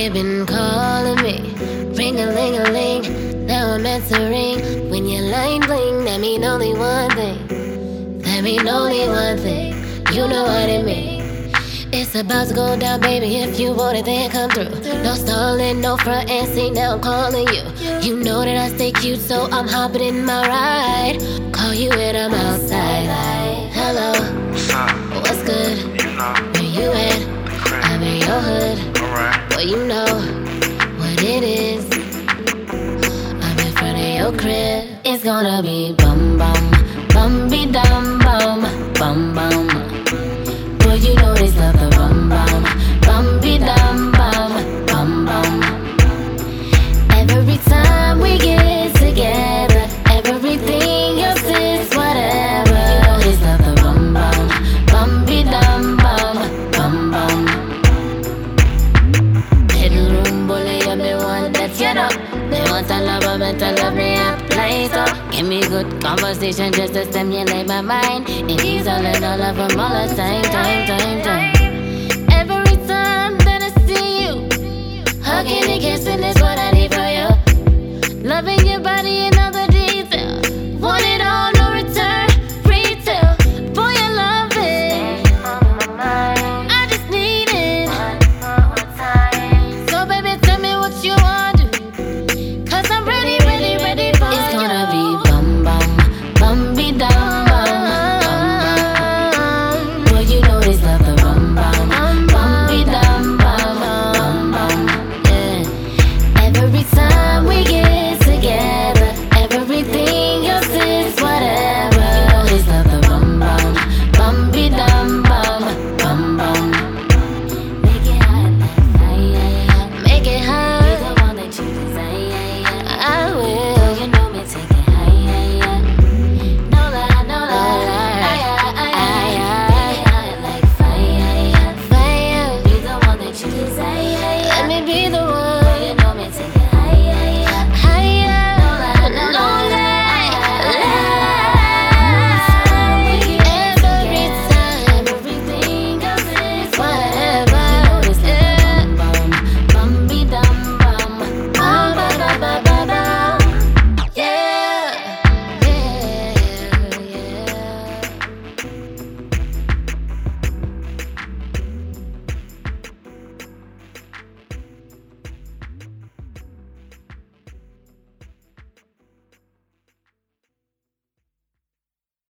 they've been calling me. Ring-a-ling-a-ling, now I'm answering. When your line bling, that mean only one thing. That mean only one thing. You know what it mean. It's about to go down, baby. If you want it, then come through. No stalling, no front end seat, now I'm calling you. You know that I stay cute, so I'm hopping in my ride. Call you when I'm outside. Hello, What's up? what's good? You know, Where you at? the crib. I'm in your hood. Alright. Well, you know what it is. I'm in front of your crib. It's gonna be bum bum, bum be dum bum, bum bum. Boy, you know this love the bum bum, bum be dum bum, bum bum. Every time we get together, everything else is whatever. You know this love the bum bum, bum be dum bum, bum bum. Headroom bully, I'm the one that's you know. They want to love me, to love me up later. Give me good conversation just to stimulate my mind. And he's all in all of them all the time. Every time that I see you, hugging and kissing is what I need for you. Loving your body and all